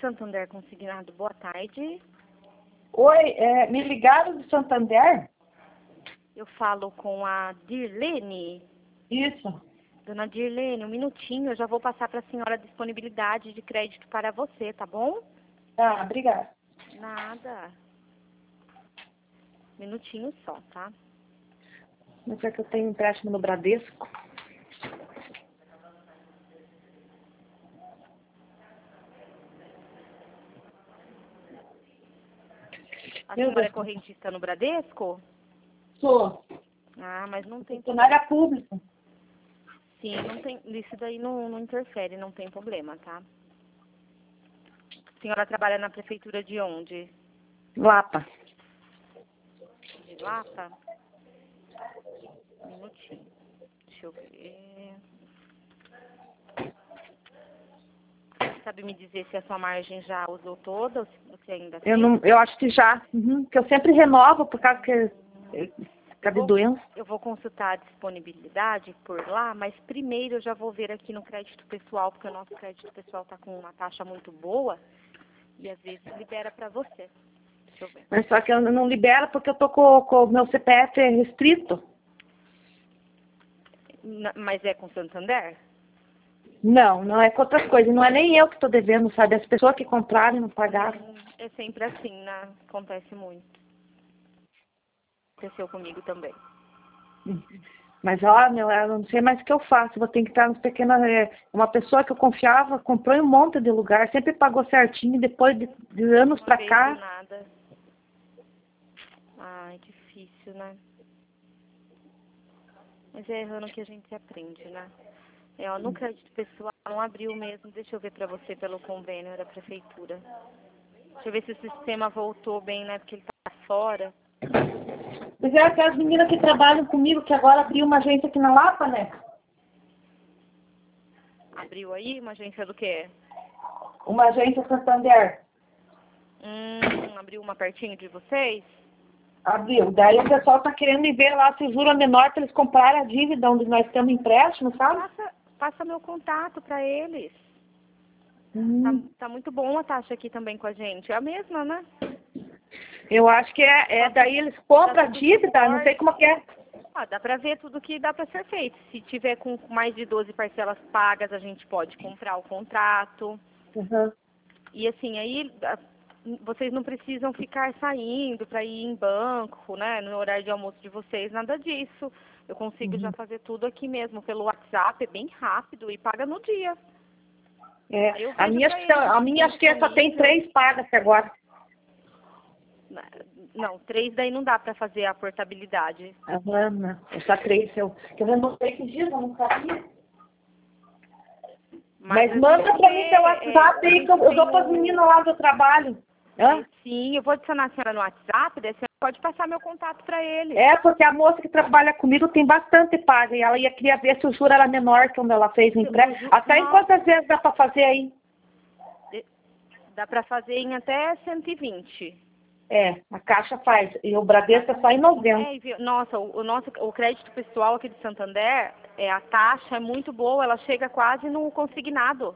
Santander Consignado, boa tarde. Oi, me ligaram do Santander? Eu falo com a Dirlene. Isso. Dona Dirlene, um minutinho, eu já vou passar para a senhora a disponibilidade de crédito para você, tá bom? Ah, obrigada. Nada. Minutinho só, tá? Mas é que eu tenho empréstimo no Bradesco. A Meu senhora é Deus. correntista no Bradesco? Sou Ah, mas não tem problema. funcionária pública. Sim, não tem, isso daí não interfere, não tem problema, tá? A senhora trabalha na prefeitura de onde? Lapa. De Lapa? Um minutinho. Deixa eu ver. Sabe me dizer se a sua margem já usou toda ou se você ainda tem? Eu acho que já. Que eu sempre renovo por causa que de doença. Eu vou consultar a disponibilidade por lá, mas primeiro eu já vou ver aqui no crédito pessoal, porque o nosso crédito pessoal está com uma taxa muito boa e às vezes libera para você. Deixa eu ver. Mas só que eu não libero porque eu tô com o meu CPF restrito. Mas é com Santander? Não, não é com outras coisas. Não é nem eu que estou devendo, sabe? As pessoas que compraram e não pagaram. É sempre assim, né? Acontece muito. Aconteceu comigo também. Mas, ó, eu não sei mais o que eu faço. Vou ter que estar nos pequenos... Uma pessoa que eu confiava comprou em um monte de lugar, sempre pagou certinho, e depois de anos pra Do cá... nada. Ai, difícil, né? Mas é errando que a gente aprende, né? É, ó, no crédito pessoal não abriu mesmo. Deixa eu ver pra você pelo convênio da prefeitura. Deixa eu ver se o sistema voltou bem, né? Porque ele tá fora. Mas é aquelas meninas que trabalham comigo, que agora abriu uma agência aqui na Lapa, né? Abriu aí uma agência do quê? Uma agência Santander. Abriu uma pertinho de vocês? Abriu. Daí o pessoal tá querendo ir ver lá se o juro é menor para eles comprarem a dívida onde nós temos empréstimo, sabe? Passa meu contato pra eles. Tá muito bom a taxa aqui também com a gente. É a mesma, né? Eu acho que daí eles compram a dívida, não sei como que é. Ah, dá pra ver tudo que dá pra ser feito. Se tiver com mais de 12 parcelas pagas, a gente pode comprar o contrato. Uhum. E assim, aí vocês não precisam ficar saindo para ir em banco, né? No horário de almoço de vocês, nada disso. Eu consigo já fazer tudo aqui mesmo, pelo WhatsApp, é bem rápido e paga no dia. É, Aí eu a vejo minha, pra eles a minha acho que só tem disponível. 3 pagas até agora. Não, 3 daí não dá pra fazer a portabilidade. Aham, não. É só 3. Que eu renovei esses dias, eu não sabia. Mas manda pra mim pelo WhatsApp aí que eu dou pras meninas lá do trabalho. Hã? Sim, eu vou adicionar a senhora no WhatsApp, daí a senhora pode passar meu contato pra eles. É, porque a moça que trabalha comigo tem bastante paga e ela queria ver se o juro era menor que onde ela fez o empréstimo. Até em quantas vezes dá pra fazer aí? Dá pra fazer em até 120. É, a Caixa faz. E o Bradesco é só em 90. Nossa, o crédito pessoal aqui de Santander, a taxa é muito boa, ela chega quase no consignado.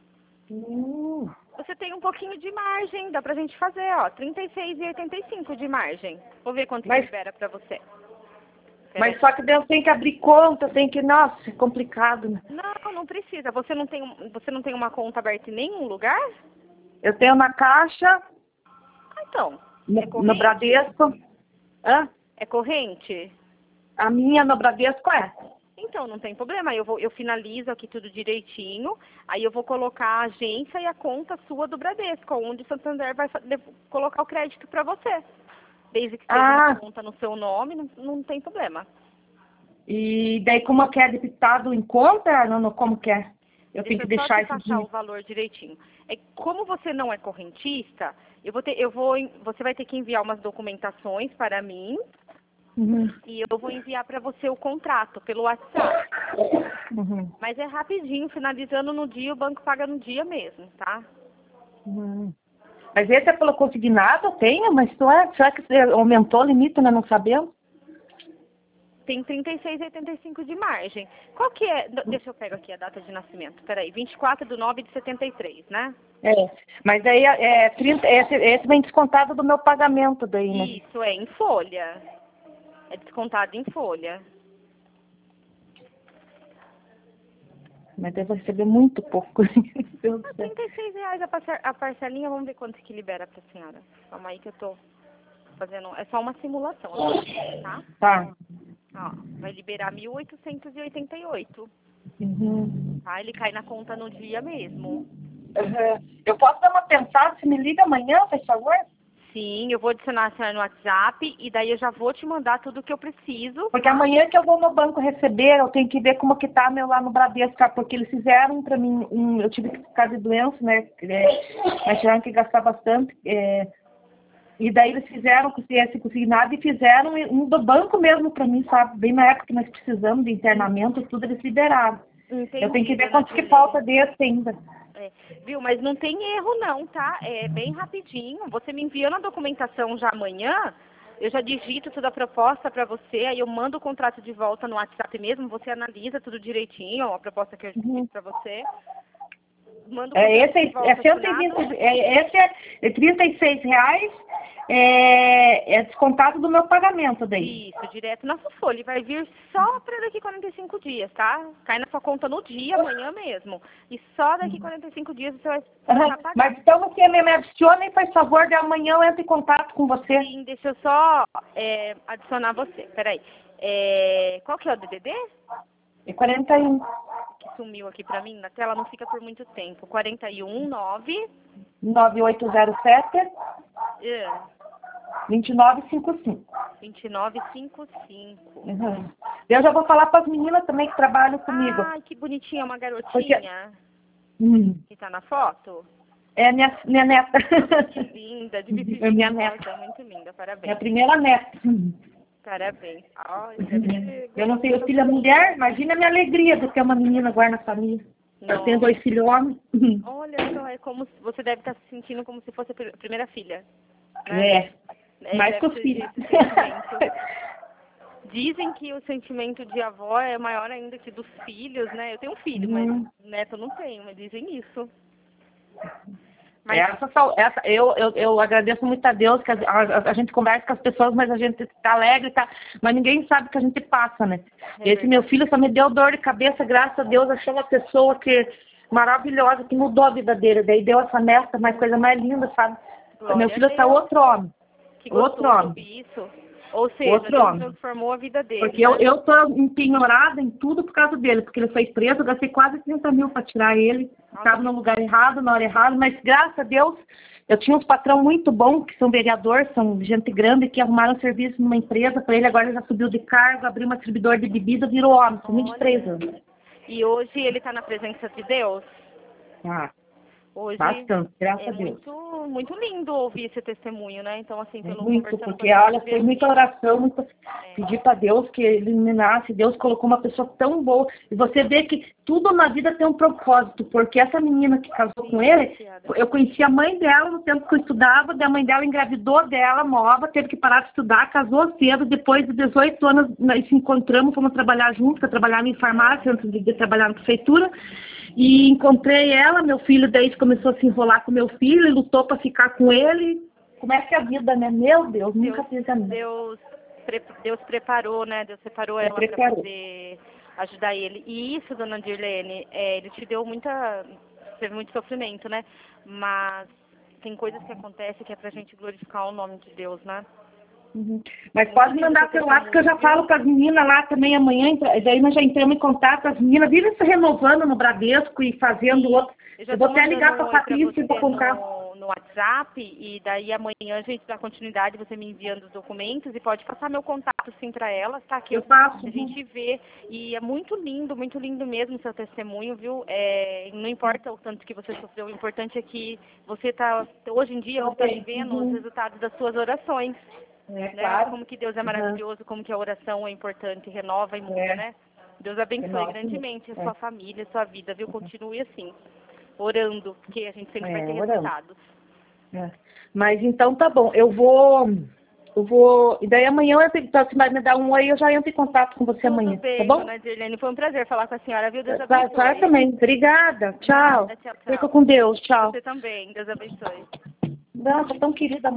Você tem um pouquinho de margem, dá pra gente fazer, ó, 36,85 de margem. Vou ver quanto que libera pra você. Mas só que Deus tem que abrir conta, tem que... Nossa, é complicado, né? Não precisa. Você não tem uma conta aberta em nenhum lugar? Eu tenho na Caixa, Então, no Bradesco. Hã? É corrente? A minha no Bradesco é. Então, não tem problema. Eu finalizo aqui tudo direitinho. Aí eu vou colocar a agência e a conta sua do Bradesco, onde o Santander vai colocar o crédito para você. Desde que seja uma conta no seu nome, não tem problema. E daí como que é debitado em conta? Não, como que é? Eu tenho que deixar esse dinheiro. O valor direitinho. Como você não é correntista, você vai ter que enviar umas documentações para mim. E eu vou enviar para você o contrato pelo WhatsApp. Mas é rapidinho, finalizando no dia, o banco paga no dia mesmo, tá? Mas esse é pelo consignado, eu tenho, mas será que aumentou o limite, né? Não sabemos? tem 36,85 de margem. Qual que é? Deixa eu pegar aqui a data de nascimento. Peraí, 24/9/73, né? Mas aí esse vem descontado do meu pagamento daí, né? Isso, é em folha. É descontado em folha. Mas eu vou receber muito pouco. Meu Deus do céu. R$ 36 a parcelinha, vamos ver quanto que libera pra senhora. Calma aí que eu tô fazendo... É só uma simulação, tá? Tá. Ó, vai liberar 1.888. Tá? Ele cai na conta no dia mesmo. Eu posso dar uma pensada? Você me liga amanhã, por favor? Sim, eu vou adicionar a senhora no WhatsApp e daí eu já vou te mandar tudo que eu preciso. Porque amanhã que eu vou no banco receber, eu tenho que ver como que tá meu lá no Bradesco, tá? Porque eles fizeram pra mim, eu tive que ficar de doença, né? Mas tiveram que gastar bastante. E daí eles fizeram com esse consignado e fizeram um do banco mesmo pra mim, sabe? Bem na época que nós precisamos de internamento, tudo eles liberaram. Entendi, Eu tenho que ver quanto que falta desse ainda. Viu, mas não tem erro não, tá? É bem rapidinho. Você me enviando a documentação já amanhã, eu já digito toda a proposta para você, aí eu mando o contrato de volta no WhatsApp mesmo, você analisa tudo direitinho, a proposta que eu fiz para você. Mando o contrato de volta assinado. Esse é R$36, é descontado do meu pagamento daí. Isso, direto na sua folha. E vai vir só para daqui 45 dias, tá? Cai na sua conta no dia, amanhã mesmo. E só daqui 45 dias você vai pagar. Mas então você me adicione, por favor, de amanhã eu entro em contato com você. Sim, deixa eu só adicionar você. Peraí. Qual que é o DDD? É 41. Que sumiu aqui pra mim na tela, não fica por muito tempo. 419... 9807 2955. 2955. Eu já vou falar para as meninas também que trabalham comigo. Ai, que bonitinha, uma garotinha. Que tá na foto? É minha neta. Que linda, de É minha neta. muito linda, parabéns. Minha primeira neta. Parabéns. Ai, eu não tenho filha mulher, imagina a minha alegria de ter uma menina agora na família. Eu tenho 2 filhos homens. Olha só, é como você deve estar se sentindo como se fosse a primeira filha. Né? Mais que os filhos. Dizem que o sentimento de avó é maior ainda que dos filhos, né? Eu tenho um filho, mas neto não tenho, mas dizem isso. Mas... Eu agradeço muito a Deus que a gente conversa com as pessoas, mas a gente tá alegre, tá? Mas ninguém sabe o que a gente passa, né? Esse meu filho só me deu dor de cabeça, graças a Deus, achou uma pessoa maravilhosa, que mudou a vida dele. Daí deu essa neta, mais coisa mais linda, sabe? Meu filho tá outro homem. Outro homem. Isso. Ou seja, Deus transformou a vida dele. Porque eu tô empenhorada em tudo por causa dele, porque ele foi preso, eu gastei quase 30 mil para tirar ele. Estava no lugar errado, na hora errada, mas graças a Deus, eu tinha uns patrão muito bons, que são vereadores, são gente grande, que arrumaram serviço numa empresa para ele, agora ele já subiu de cargo, abriu uma distribuidora de bebida, virou homem, com 23 anos. E hoje ele está na presença de Deus? Hoje bastante, graças a Deus. Muito lindo ouvir esse testemunho, né? Então, assim, pelo muito, porque olha, foi muita oração, pedir para Deus que ele iluminasse. Deus colocou uma pessoa tão boa. E você vê que tudo na vida tem um propósito, porque essa menina que casou com ele, eu conheci a mãe dela no tempo que eu estudava, a mãe dela engravidou dela, nova, teve que parar de estudar, casou cedo, depois de 18 anos nós se encontramos, fomos trabalhar juntos, eu trabalhava em farmácia antes de trabalhar na prefeitura. E encontrei ela, meu filho daí começou a se enrolar com meu filho, lutou para ficar com ele. Como é que é a vida, né? Meu Deus, nunca fiz a minha. Deus preparou, né? Deus preparou ela para poder ajudar ele. E isso, dona Dirlene, ele te deu teve muito sofrimento, né? Mas tem coisas que acontecem que é pra gente glorificar o nome de Deus, né? Mas pode mandar pelo lá, porque eu já falo com as meninas lá também amanhã, daí nós já entramos em contato, as meninas vivem se renovando no Bradesco e fazendo outro. Eu vou até ligar para a Patrícia para contar. No WhatsApp, e daí amanhã a gente dá continuidade, você me enviando os documentos, e pode passar meu contato sim para elas, tá? Que eu faço. A gente vê, e é muito lindo mesmo o seu testemunho, viu? Não importa o tanto que você sofreu, o importante é que você tá, hoje em dia, você está vivendo os resultados das suas orações. Né? Claro. Como que Deus é maravilhoso, como que a oração é importante, renova e muda, né? Deus abençoe grandemente a sua família, a sua vida, viu? Continue assim, orando, porque a gente sempre vai ter resultados. Mas então tá bom, eu vou Eu vou... E daí amanhã, você vai me dar um oi, eu já entro em contato com você amanhã, bem, tá bom? dona Dirlene, foi um prazer falar com a senhora, viu? Deus abençoe. A senhora também. Obrigada. Tchau. Tchau, tchau. Fica com Deus. Tchau. Você também. Deus abençoe. Nossa, tão querida.